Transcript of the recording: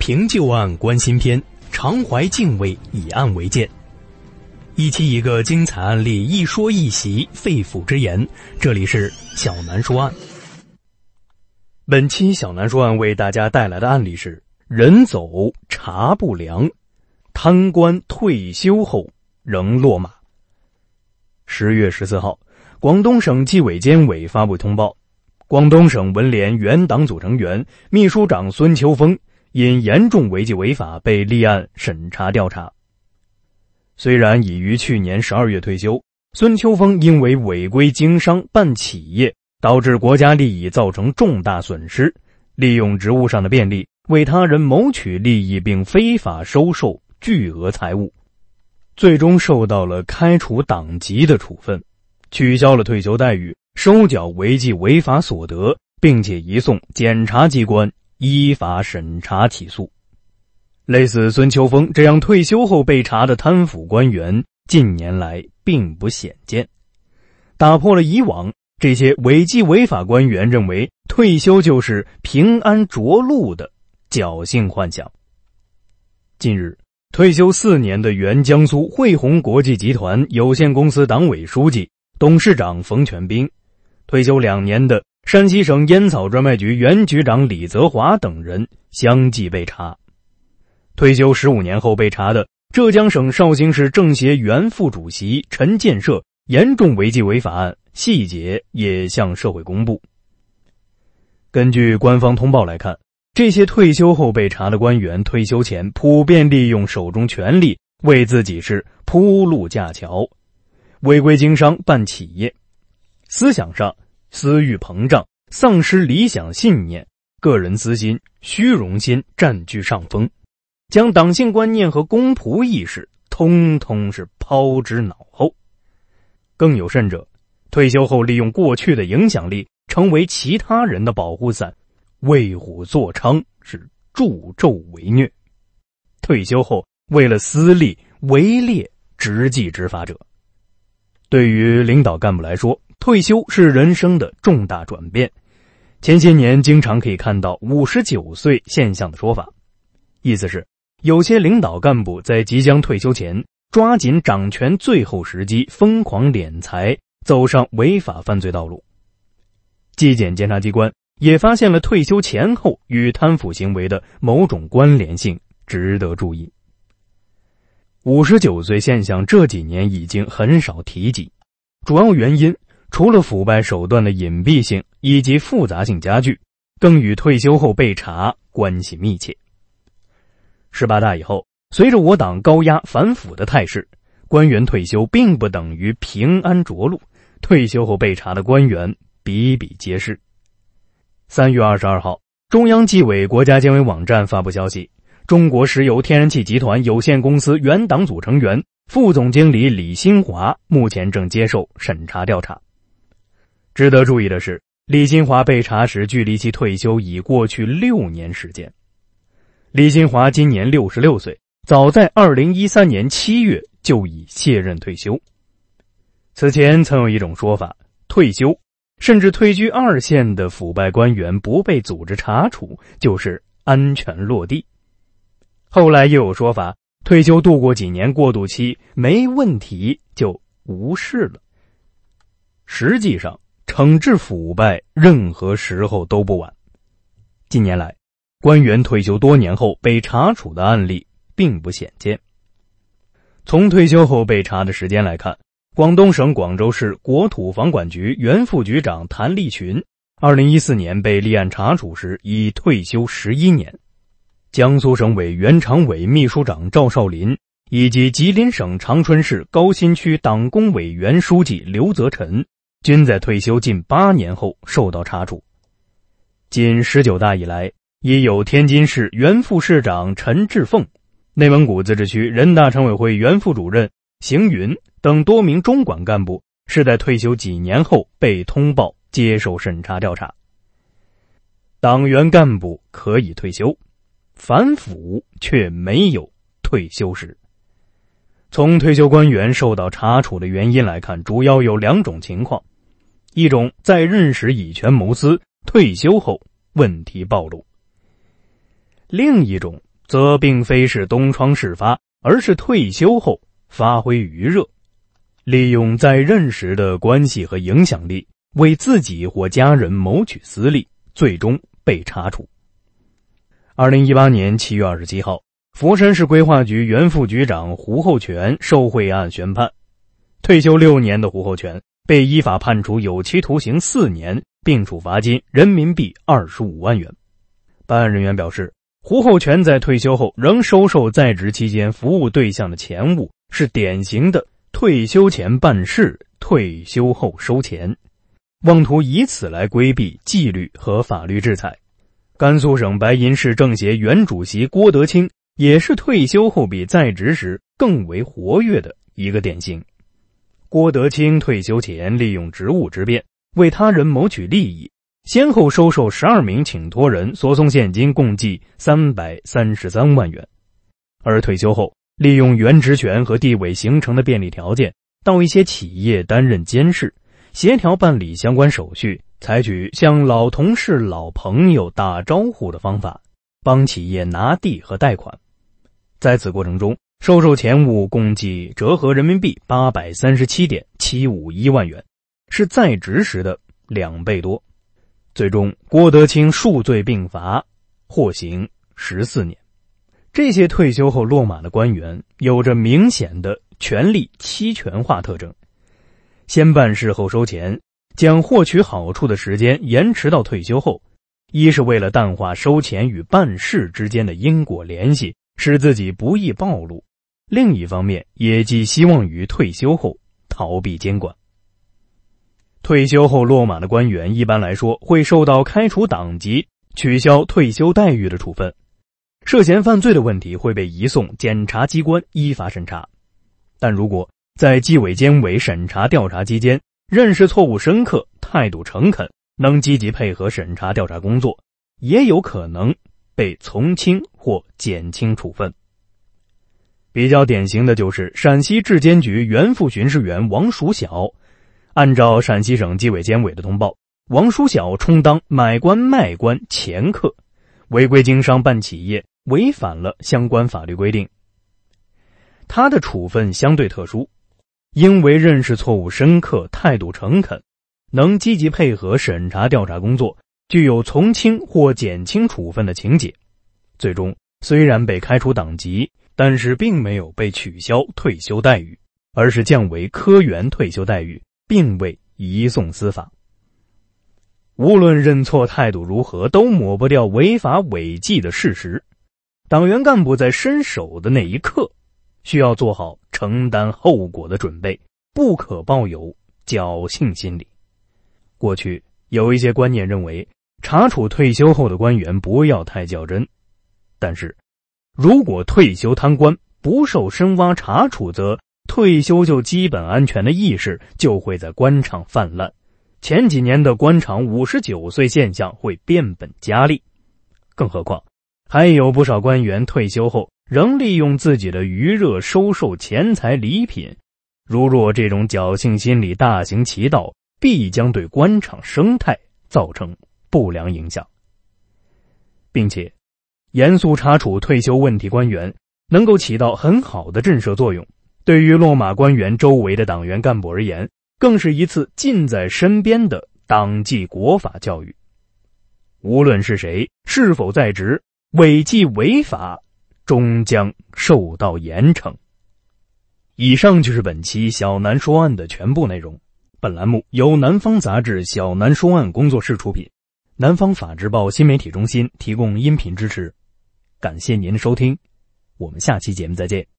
凭旧案观新篇，常怀敬畏，以案为鉴。一期一个精彩案例，一说一席肺腑之言。这里是小南说案。本期小南说案为大家带来的案例是：人走茶不凉，贪官退休后仍落马。10月14号，广东省纪委监委发布通报，广东省文联原党组成员、秘书长孙秋峰因严重违纪违法被立案审查调查。虽然已于去年12月退休，孙秋峰因为违规经商办企业，导致国家利益造成重大损失，利用职务上的便利为他人谋取利益并非法收受巨额财物，最终受到了开除党籍的处分，取消了退休待遇，收缴违纪违法所得，并且移送检察机关依法审查起诉。类似孙秋峰这样退休后被查的贪腐官员，近年来并不鲜见，打破了以往这些违纪违法官员认为退休就是平安着陆的侥幸幻想。近日，退休4年的原江苏汇宏国际集团有限公司党委书记、董事长冯全斌，退休2年的山西省烟草专卖局原局长李泽华等人相继被查。退休15年后被查的浙江省绍兴市政协原副主席陈建设严重违纪违法案细节也向社会公布。根据官方通报来看，这些退休后被查的官员退休前普遍利用手中权力为自己是铺路架桥，违规经商办企业，思想上私欲膨胀，丧失理想信念，个人私心、虚荣心占据上风，将党性观念和公仆意识通通是抛之脑后。更有甚者，退休后利用过去的影响力成为其他人的保护伞，为虎作伥，是助纣为虐。退休后为了私利围猎执纪执法者。对于领导干部来说，退休是人生的重大转变。前些年经常可以看到59岁现象的说法，意思是有些领导干部在即将退休前抓紧掌权最后时机，疯狂敛财，走上违法犯罪道路。纪检监察机关也发现了退休前后与贪腐行为的某种关联性，值得注意。59岁现象这几年已经很少提及，主要原因除了腐败手段的隐蔽性以及复杂性加剧，更与退休后被查关系密切。18大以后，随着我党高压反腐的态势，官员退休并不等于平安着陆，退休后被查的官员比比皆是。3月22号，中央纪委国家监委网站发布消息，中国石油天然气集团有限公司原党组成员、副总经理李新华目前正接受审查调查。值得注意的是，李新华被查时距离其退休已过去6年时间。李新华今年66岁，早在2013年7月就已卸任退休。此前曾有一种说法，退休甚至退居2线的腐败官员不被组织查处就是安全落地。后来又有说法，退休度过几年过渡期没问题就无视了。实际上惩治腐败任何时候都不晚。近年来，官员退休多年后被查处的案例并不鲜见。从退休后被查的时间来看，广东省广州市国土房管局原副局长谭立群2014年被立案查处时已退休11年，江苏省委原常委秘书长赵少林以及吉林省长春市高新区党工委原书记刘泽臣均在退休近8年后受到查处。仅19大以来，也有天津市原副市长陈志凤、内蒙古自治区人大常委会原副主任邢云等多名中管干部是在退休几年后被通报接受审查调查。党员干部可以退休，反腐却没有退休时。从退休官员受到查处的原因来看，主要有2种情况：一种在任时以权谋私，退休后问题暴露；另一种则并非是东窗事发，而是退休后发挥余热，利用在任时的关系和影响力，为自己或家人谋取私利，最终被查处。2018年7月27号，佛山市规划局原副局长胡厚全受贿案宣判，退休6年的胡厚全被依法判处有期徒刑4年，并处罚金人民币25万元。办案人员表示，胡厚全在退休后仍收受在职期间服务对象的钱物，是典型的退休前办事，退休后收钱，妄图以此来规避纪律和法律制裁。甘肃省白银市政协原主席郭德清也是退休后比在职时更为活跃的一个典型。郭德清退休前利用职务之便，为他人谋取利益，先后收受12名请托人索送现金共计333万元。而退休后，利用原职权和地位形成的便利条件，到一些企业担任监事，协调办理相关手续，采取向老同事、老朋友打招呼的方法，帮企业拿地和贷款。在此过程中，收受钱物共计折合人民币837.751万元，是在职时的2倍多。最终，郭德清数罪并罚，获刑14年。这些退休后落马的官员有着明显的权力期权化特征，先办事后收钱，将获取好处的时间延迟到退休后，一是为了淡化收钱与办事之间的因果联系，使自己不易暴露；另一方面，也寄希望于退休后逃避监管。退休后落马的官员一般来说会受到开除党籍、取消退休待遇的处分，涉嫌犯罪的问题会被移送检察机关依法审查。但如果在纪委监委审查调查期间，认识错误深刻，态度诚恳，能积极配合审查调查工作，也有可能被从轻或减轻处分。比较典型的就是陕西质监局原副巡视员王淑晓。按照陕西省纪委监委的通报，王淑晓充当买官卖官掮客，违规经商办企业，违反了相关法律规定。他的处分相对特殊，因为认识错误深刻，态度诚恳，能积极配合审查调查工作，具有从轻或减轻处分的情节。最终虽然被开除党籍，但是并没有被取消退休待遇，而是降为科员退休待遇，并未移送司法。无论认错态度如何，都抹不掉违法违纪的事实。党员干部在伸手的那一刻，需要做好承担后果的准备，不可抱有侥幸心理。过去有一些观念认为，查处退休后的官员不要太较真，但是如果退休贪官不受深挖查处，则退休就基本安全的意识就会在官场泛滥，前几年的官场59岁现象会变本加厉。更何况还有不少官员退休后仍利用自己的余热收受钱财礼品，如若这种侥幸心理大行其道，必将对官场生态造成不良影响。并且严肃查处退休问题官员，能够起到很好的震慑作用，对于落马官员周围的党员干部而言，更是一次近在身边的党纪国法教育。无论是谁，是否在职，违纪违法终将受到严惩。以上就是本期小南说案的全部内容。本栏目由南方杂志小南说案工作室出品，南方法制报新媒体中心提供音频支持。感谢您的收听，我们下期节目再见。